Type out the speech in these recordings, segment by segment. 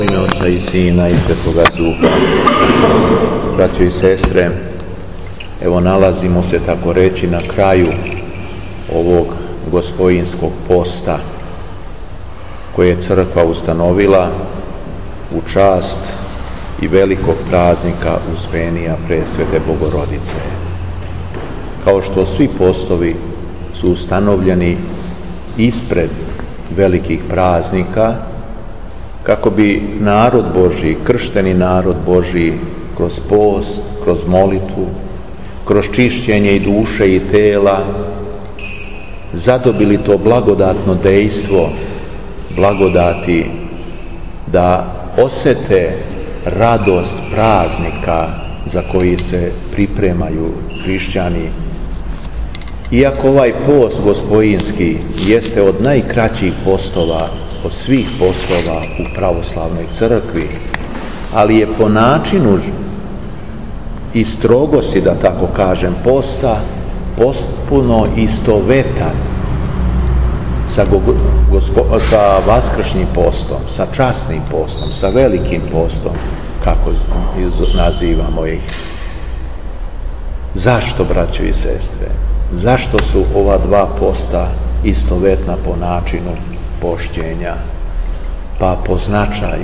U ime Oca i Sina i Svetoga Duha. Braćo i sestre, evo nalazimo se, tako reći, na kraju ovog Gospojinskog posta koje je crkva ustanovila u čast i velikog praznika Uspenija Presvete Bogorodice. Kao što svi postovi su ustanovljeni ispred velikih praznika, kako bi narod Božji, kršteni narod Božji, kroz post, kroz molitvu, kroz čišćenje i duše i tela, zadobili to blagodatno dejstvo, blagodati da osete radost praznika za koji se pripremaju hrišćani. Iako ovaj post gospojinski jeste od najkraćih postova, od svih postova u pravoslavnoj crkvi, ali je po načinu i strogosti, da tako kažem, posta potpuno istovetan sa vaskršnjim postom, sa časnim postom, sa velikim postom, kako nazivamo ih. Zašto, braćo i sestre? Zašto su ova dva posta istovetna po načinu pošćenja? Pa po značaju.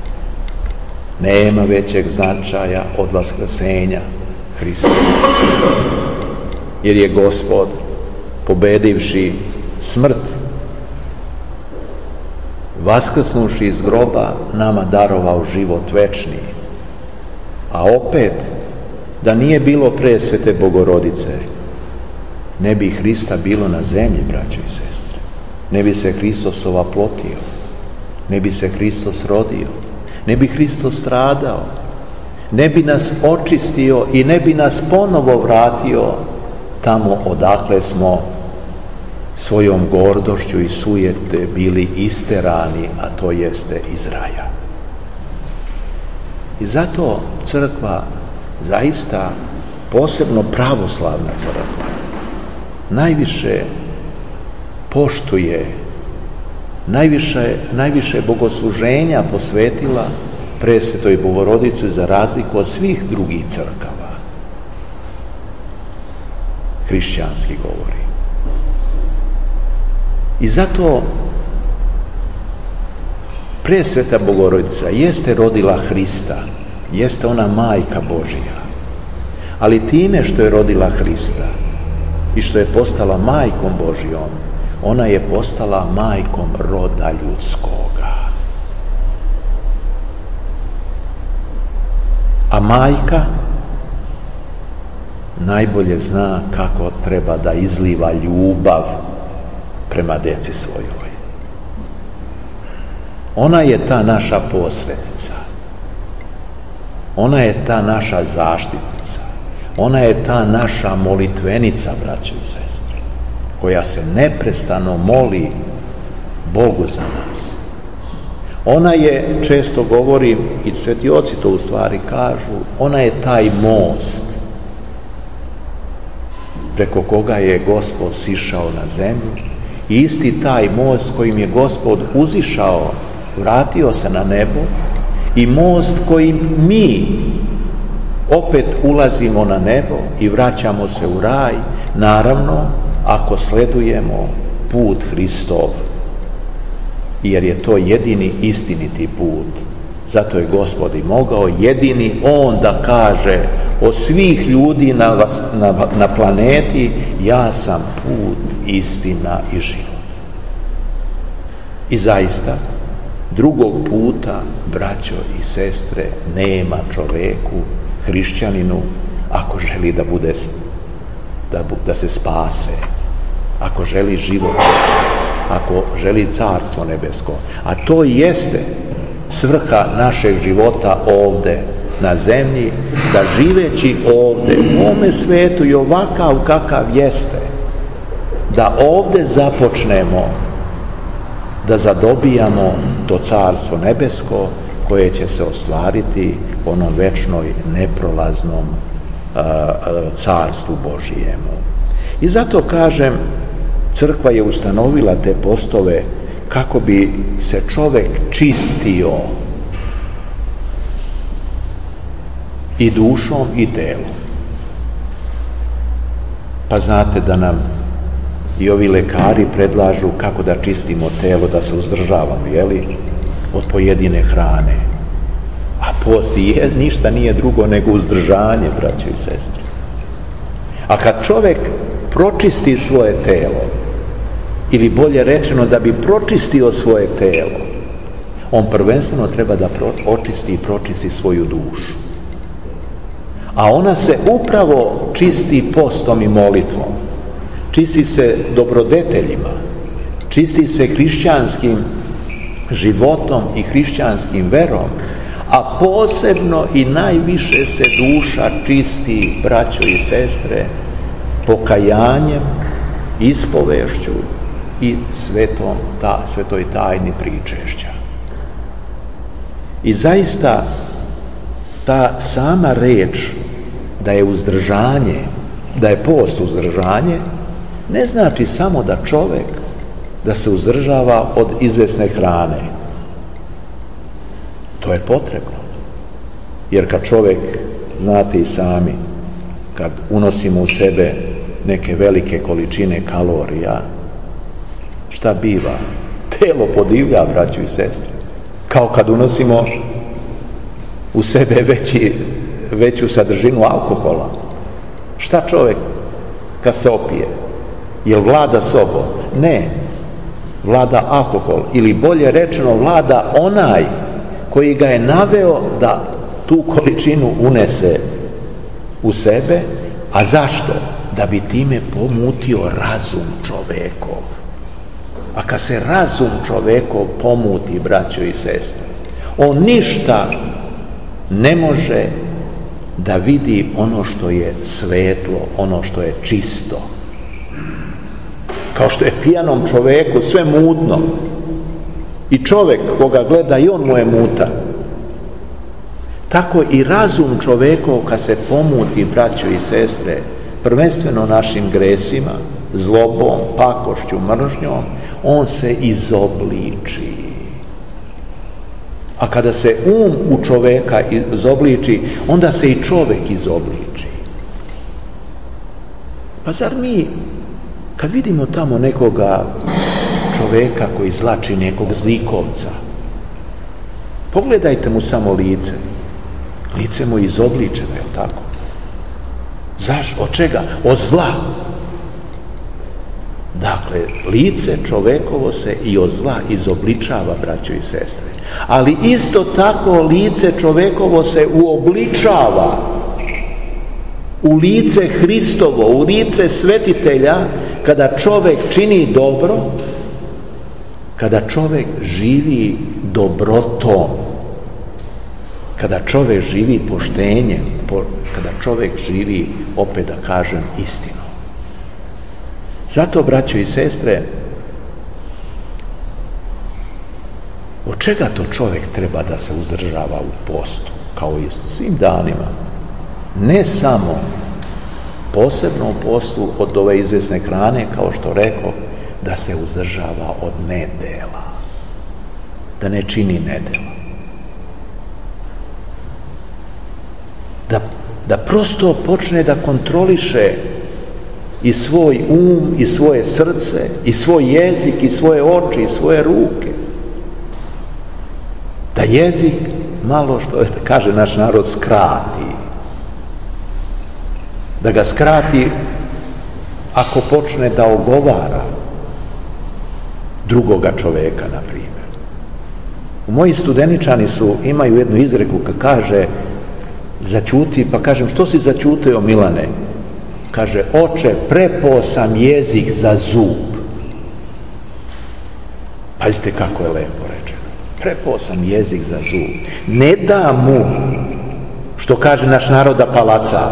Nema većeg značaja od vaskrsenja Hrista. Jer je Gospod, pobedivši smrt, vaskrsnuši iz groba, nama darovao život večni. A opet, da nije bilo Presvete Bogorodice, ne bi Hrista bilo na zemlji, braćo i sestre. Ne bi se Hristos ovaplotio, ne bi se Hristos rodio, ne bi Hristos stradao, ne bi nas očistio i ne bi nas ponovo vratio tamo odakle smo svojom gordošću i sujete bili isterani, a to jeste iz raja. I zato crkva, zaista posebno pravoslavna crkva, najviše poštuje, najviše bogosluženja posvetila Presvetoj Bogorodici, za razliku od svih drugih crkava. Hrišćanski govori. I zato Presveta Bogorodica jeste rodila Hrista, jeste ona majka Božja, ali time što je rodila Hrista i što je postala majkom Božjom, ona je postala majkom roda ljudskoga. A majka najbolje zna kako treba da izliva ljubav prema djeci svojoj. Ona je ta naša posrednica. Ona je ta naša zaštitnica. Ona je ta naša molitvenica, braćo i sestre, koja se neprestano moli Bogu za nas. Ona je, često govorim, i sveti oci to u stvari kažu, ona je taj most preko koga je Gospod sišao na zemlju, i isti taj most kojim je Gospod uzišao, vratio se na nebo, i most kojim mi opet ulazimo na nebo i vraćamo se u raj, naravno ako sledujemo put Hristov, jer je to jedini istiniti put. Zato je Gospod i mogao jedini On da kaže od svih ljudi na planeti: ja sam put, istina i život. I zaista drugog puta, braćo i sestre, nema čoveku, hrišćaninu, ako želi da se spase, ako želi život večni, ako želi carstvo nebesko. A to jeste svrha našeg života ovde na zemlji, da živeći ovde u ovome svetu i ovakav kakav jeste, da ovde započnemo da zadobijamo to carstvo nebesko koje će se ostvariti onom večnoj neprolaznom carstvu Božijemu. I zato kažem, crkva je ustanovila te postove kako bi se čovek čistio i dušom i telom. Pa znate da nam i ovi lekari predlažu kako da čistimo telo, da se uzdržavamo, od pojedine hrane. A post ništa nije drugo nego uzdržanje, braćo i sestre. A kad čovjek pročisti svoje telo, ili bolje rečeno da bi pročistio svoje telo, on prvenstveno treba da očisti i pročisti svoju dušu. A ona se upravo čisti postom i molitvom. Čisti se dobrodeteljima, čisti se hrišćanskim životom i hrišćanskim verom, a posebno i najviše se duša čisti, braćo i sestre, pokajanjem, ispovešću i svetoj tajni pričešća. I zaista ta sama reč da je uzdržanje, da je post uzdržanje, ne znači samo da čovjek da se uzdržava od izvesne hrane. To je potrebno. Jer kad čovjek, znate i sami, kad unosimo u sebe neke velike količine kalorija, šta biva? Telo podivlja, braćo i sestre. Kao kad unosimo u sebe veću sadržinu alkohola. Šta čovjek kad se opije? Jel vlada sobom? Ne. Vlada alkohol. Ili bolje rečeno, vlada onaj koji ga je naveo da tu količinu unese u sebe. A zašto? Da bi time pomutio razum čovekov. A kad se razum čovekov pomuti, braćo i sestre, on ništa ne može da vidi ono što je svetlo, ono što je čisto. Kao što je pijanom čoveku sve mutno i čovjek koga gleda i on mu je mutan, tako i razum čovekov kad se pomuti, braćo i sestre, prvenstveno našim gresima, zlobom, pakošću, mržnjom, on se izobliči. A kada se u čoveka izobliči, onda se i čovjek izobliči. Pa zar mi, kad vidimo tamo nekoga čoveka koji izlači nekog zlikovca, pogledajte mu samo lice. Lice mu je izobličeno, je li tako? Zašto? Od čega? Od zla. Dakle, lice čovekovo se i od zla izobličava, braćo i sestre. Ali isto tako lice čovekovo se uobličava u lice Hristovo, u lice svetitelja, kada čovjek čini dobro, kada čovjek živi dobrotom, kada čovjek živi poštenjem, kada čovjek živi, opet da kažem, istinom. Zato, braćo i sestre, od čega to čovjek treba da se uzdržava u postu, kao i svim danima? Ne samo posebno u postu od ove izvesne hrane, kao što rekao, da se uzdržava od nedela, da ne čini nedela. Da prosto počne da kontroliše i svoj i svoje srce, i svoj jezik, i svoje oči, i svoje ruke. Da jezik malo, što kaže naš narod, skrati. Da ga skrati ako počne da ogovara drugoga čoveka, na primjer. Moji studeničani imaju jednu izreku kad kaže zaćuti, pa kažem, što si zaćutio, Milane? Kaže, oče, prepao sam jezik za zub. Pazite kako je lepo rečeno. Prepao sam jezik za zub. Ne da mu, što kaže naš narod, da palaca.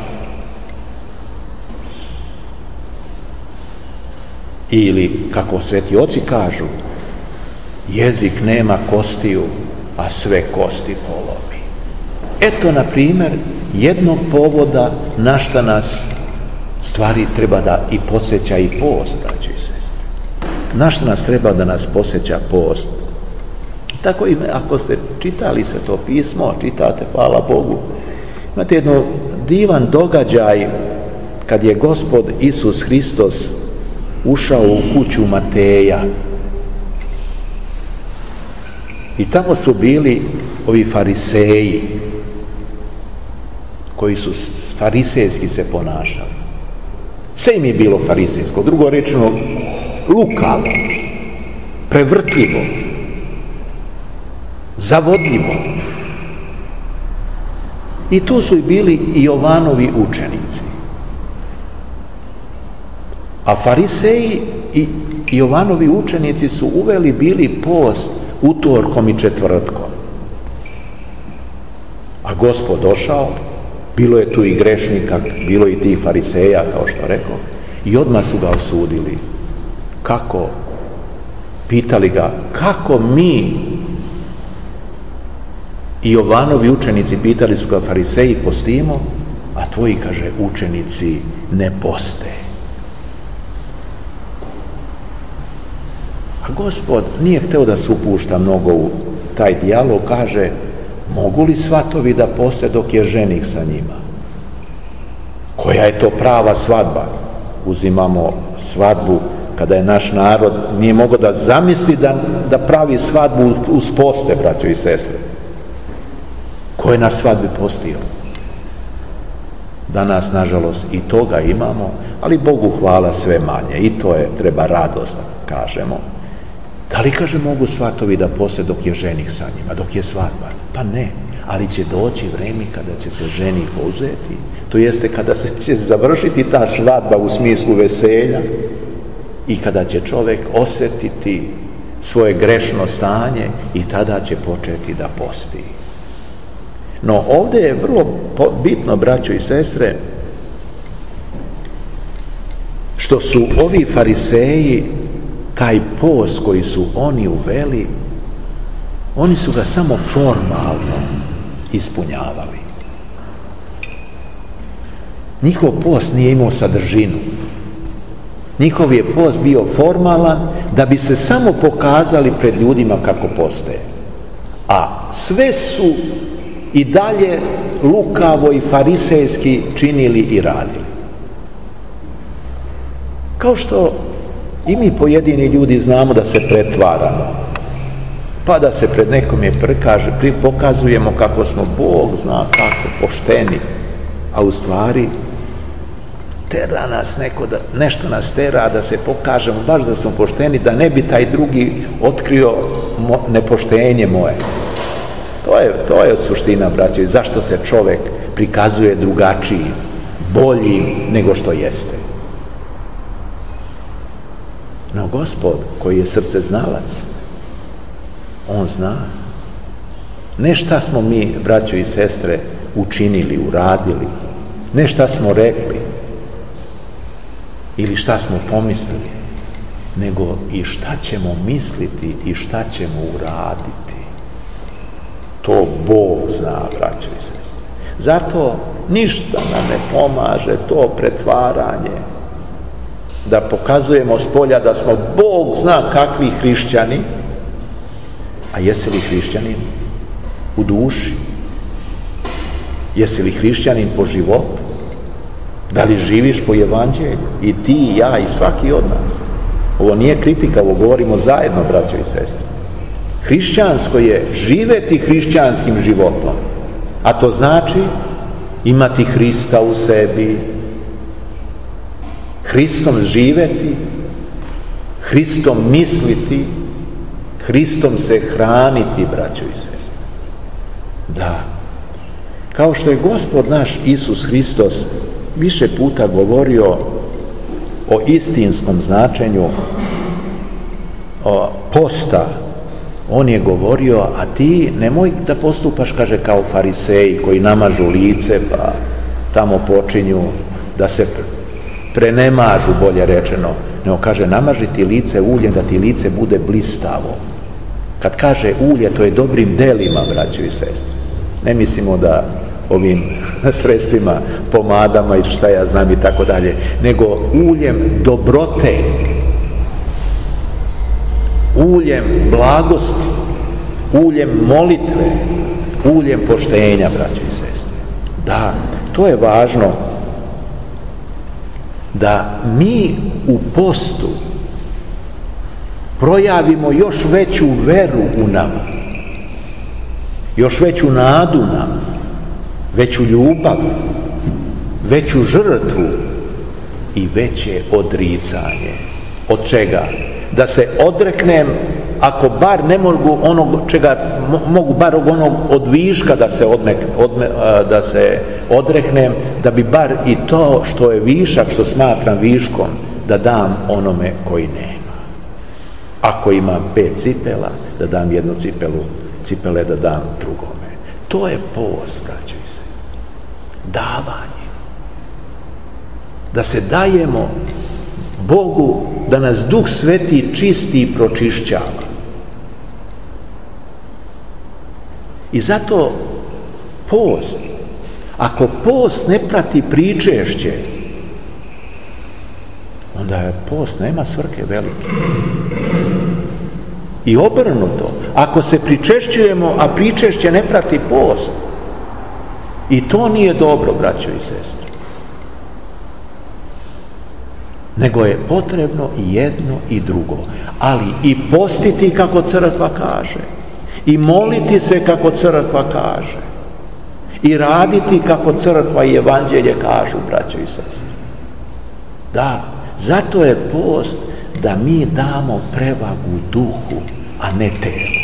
Ili, kako sveti oci kažu, jezik nema kostiju, a sve kosti polomi. Eto, na primjer, jednog povoda na šta nas stvari treba da i podsjeća i post, braćo i sestre. Na šta nas treba da nas podsjeća post? Tako i ako ste čitali se to pismo, čitate, hvala Bogu, Imate jedno divan događaj kad je Gospod Isus Hristos ušao u kuću Mateja. I tamo su bili ovi fariseji koji su farisejski se ponašali. Sve im je bilo farisejsko, drugo rečeno lukavo, prevrtljivo, zavodljivo. I tu su i bili i Jovanovi učenici. A fariseji i Jovanovi učenici su uveli bili post utorkom i četvrtkom. A Gospod došao, bilo je tu i grešnika, bilo i tih fariseja, kao što rekao, i odmah su ga osudili. Kako? Pitali ga, kako mi i Jovanovi učenici, pitali su ga fariseji, postimo, a tvoji, kaže, učenici ne poste. A Gospod nije hteo da se upušta mnogo u taj dijalog, kaže, mogu li svatovi da poste dok je ženik sa njima? Koja je to prava svadba? Uzimamo svadbu kada je naš narod nije mogao da zamisli da pravi svadbu uz poste, braćo i sestre. Ko je na svadbi postio? Danas, nažalost, i toga imamo, ali Bogu hvala sve manje. I to je, treba radost, kažemo. Da li, kaže, mogu svatovi da poste dok je ženik sa njima, dok je svadba? Pa ne, ali će doći vreme kada će se ženik uzeti. To jeste kada se će završiti ta svadba u smislu veselja i kada će čovjek osjetiti svoje grešno stanje i tada će početi da posti. No ovdje je vrlo bitno, braćo i sestre, što su ovi fariseji taj post koji su oni uveli, oni su ga samo formalno ispunjavali. Njihov post nije imao sadržinu. Njihov je post bio formalan da bi se samo pokazali pred ljudima kako poste. A sve su i dalje lukavo i farisejski činili i radili. Kao što i mi pojedini ljudi znamo da se pretvaramo, pa da se pred nekom pokazujemo kako smo Bog zna kako pošteni, a u stvari tera nas nešto nas tera da se pokažemo baš da smo pošteni, da ne bi taj drugi otkrio nepoštenje moje. To je suština, braćo, i zašto se čovjek prikazuje drugačiji, bolji nego što jeste. No Gospod, koji je srce znalac, on zna. Ne šta smo mi, braćo i sestre, učinili, uradili, ne šta smo rekli ili šta smo pomislili, nego i šta ćemo misliti i šta ćemo uraditi. To Bog zna, braćo i sestre. Zato ništa nam ne pomaže to pretvaranje, da pokazujemo s polja da smo Bog zna kakvi hrišćani, a jesi li hrišćanin u duši? Jesi li hrišćanin po životu? Da li živiš po evanđelju? I ti, i ja, i svaki od nas. Ovo nije kritika, ovo govorimo zajedno, braćo i sestre. Hrišćansko je živeti hrišćanskim životom, a to znači imati Hrista u sebi, Hristom živeti, Hristom misliti, Hristom se hraniti, braćo i sestre. Da, kao što je Gospod naš Isus Hristos više puta govorio o istinskom značenju posta, on je govorio, a ti nemoj da postupaš, kaže, kao fariseji koji namažu lice, pa tamo počinju da se prenemažu, bolje rečeno, nego kaže, namaži ti lice uljem da ti lice bude blistavo. Kad kaže ulje, to je dobrim delima, braćo i sestre. Ne mislimo da ovim sredstvima, pomadama i šta ja znam i tako dalje, nego uljem dobrote, uljem blagosti, uljem molitve, uljem poštenja, braćo i sestre. Da, to je važno da mi u postu projavimo još veću veru u nama, još veću nadu nam, veću ljubav, veću žrtvu i veće odricanje. Od čega? Da se odreknem, ako bar ne mogu onog čega, mogu bar onog od viška da se odreknem, da bi bar i to što je višak, što smatram viškom, da dam onome koji nema. Ako imam 5 cipela, da dam jednu cipele da dam drugome. To je post, braćo i sestre. Davanje. Da se dajemo Bogu, da nas Duh Sveti čisti i pročišćava. I zato post, ako post ne prati pričešće, onda je post nema svrhe velike. I obrnuto, ako se pričešćujemo, a pričešće ne prati post, i to nije dobro, braćo i sestre. Nego je potrebno i jedno i drugo. Ali i postiti kako crkva kaže, i moliti se kako crkva kaže, i raditi kako crkva i evanđelje kažu, braćo i sestre. Da, zato je post da mi damo prevagu duhu, a ne telu.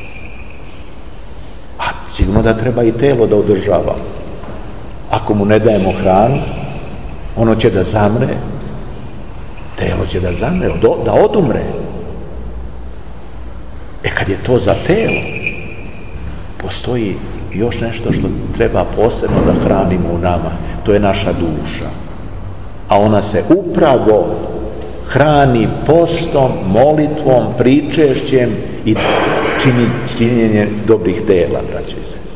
A sigurno da treba i telo da održava. Ako mu ne dajemo hranu, ono će da zamre, telo će da zamre, da odumre. Kad je to za telo, postoji još nešto što treba posebno da hranimo u nama. To je naša duša. A ona se upravo hrani postom, molitvom, pričešćem i činjenjem dobrih dela, braće i sestre.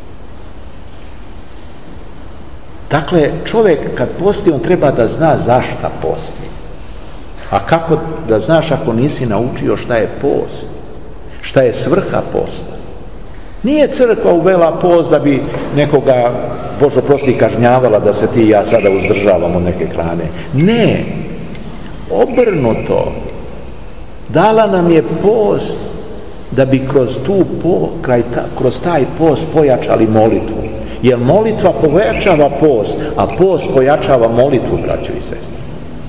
Dakle, čovjek kad posti, on treba da zna zašta posti. A kako da znaš ako nisi naučio šta je post? Šta je svrha posta? Nije crkva uvela post da bi nekoga, Bože prosti, kažnjavala da se ti i ja sada uzdržavamo od neke hrane. Ne, obrnuto. Dala nam je post da bi kroz taj post pojačali molitvu. Jer molitva pojačava post, a post pojačava molitvu, braćo i sestre.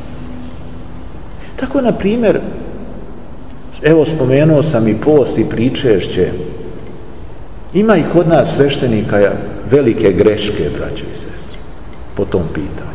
Tako, na primjer, evo spomenuo sam i post i pričešće. Ima i kod nas sveštenika velike greške, braćo i sestre, po tom pitanju.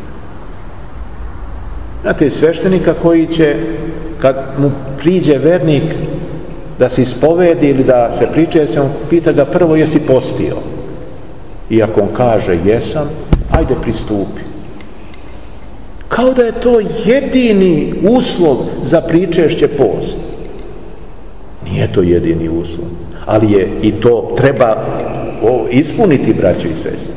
Znate, sveštenika koji će, kad mu priđe vernik da se ispovedi ili da se pričešće, on pita ga prvo jesi postio. I ako on kaže jesam, ajde pristupi. Kao da je to jedini uslov za pričešće post. Nije to jedini uslov, ali je i to treba ispuniti, braćo i sestre.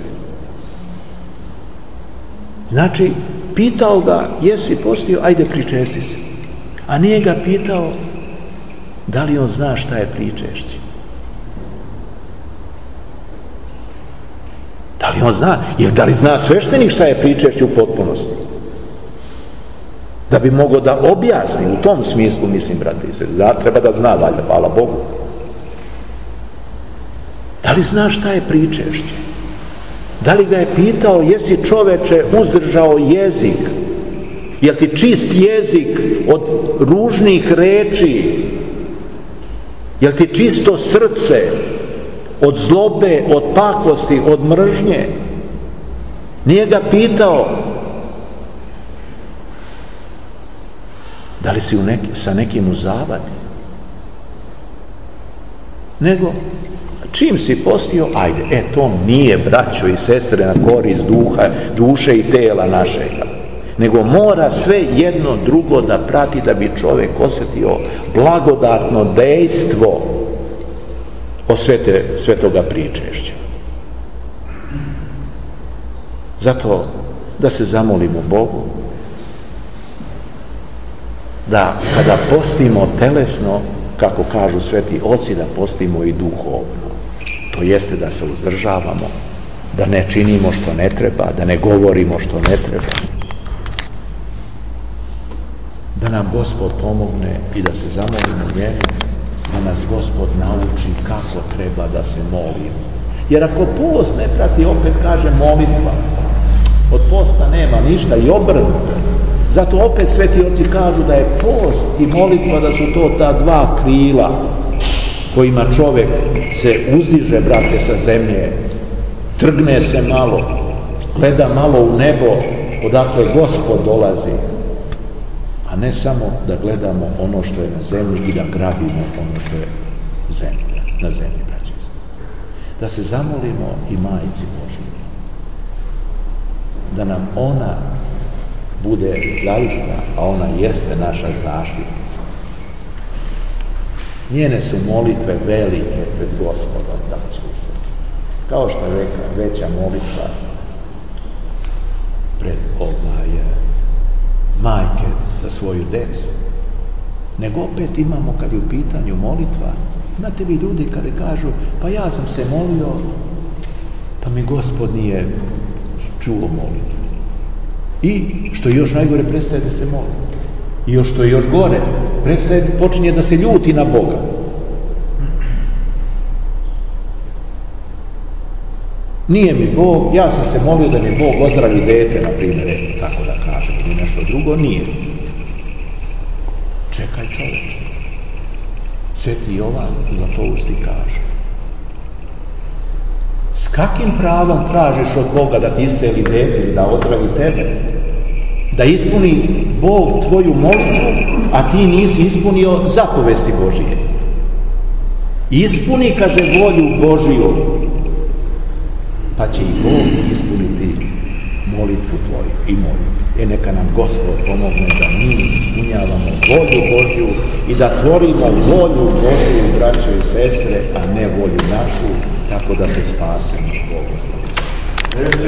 Znači, pitao ga jesi postio, ajde pričesti se. A nije ga pitao da li on zna šta je pričešće. Da li on zna? Jer da li zna sveštenik šta je pričešće u potpunosti? Da bi mogao da objasni u tom smislu, mislim, brate i sestre, treba da zna, valjda, hvala Bogu. Da li zna šta je pričešće? Da li ga je pitao jesi čoveče uzdržao jezik? Jel ti čist jezik od ružnih reči? Jel ti čisto srce od zlobe, od pakosti, od mržnje? Nije ga pitao da li si sa nekim u zavadi? Nego, čim si postio, ajde, to nije, braćo i sestre, na korist duše i tela našega. Nego mora sve jedno drugo da prati da bi čovjek osjetio blagodatno dejstvo od svetoga pričešća. Zato da se zamolimo Bogu da kada postimo telesno, kako kažu sveti oci, da postimo i duhovno. To jeste da se uzdržavamo da ne činimo što ne treba, da ne govorimo što ne treba. Da nam Gospod pomogne i da se zamolimo njemu, da nas Gospod nauči kako treba da se molimo. Jer ako post ne prati, opet kaže molitva. Od posta nema ništa i obrnuto. Zato opet sveti oci kažu da je post i molitva, da su to ta dva krila kojima čovjek se uzdiže, brate, sa zemlje, trgne se malo, gleda malo u nebo odakle Gospod dolazi, a ne samo da gledamo ono što je na zemlji i da grabimo ono što je na zemlji, braće i sestre. Da se zamolimo i Majci Božjoj, da nam ona bude zaista, a ona jeste naša zaštitnica. Njene su molitve velike pred Gospodom, braće i sestre. Kao što je veća molitva pred majke za svoju decu. Nego opet imamo, kad je u pitanju molitva, imate vi ljudi kada kažu, pa ja sam se molio, pa mi Gospod nije čuo molitvu. I što je još najgore, prestaje da se moli. I što je još gore, počinje da se ljuti na Boga. Nije mi Bog, ja sam se molio da mi Bog ozdravi dete, na primjer, eto, tako da kažem, ili nešto drugo, nije. Čekaj, čoveče. Sveti Jovan Zlatousti kaže, s kakim pravom tražiš od Boga da ti isceli dete ili da ozdravi tebe? Da ispuni Bog tvoju molitvu, a ti nisi ispunio zapovesti Božije. Ispuni, kaže, volju Božiju, pa će i Bog ispuniti molitvu tvoju i moju. Neka nam Gospod pomogne da mi ispunjavamo volju Božju i da tvorimo volju Božju, braće i sestre, a ne volju našu, tako da se spasemo Bogu.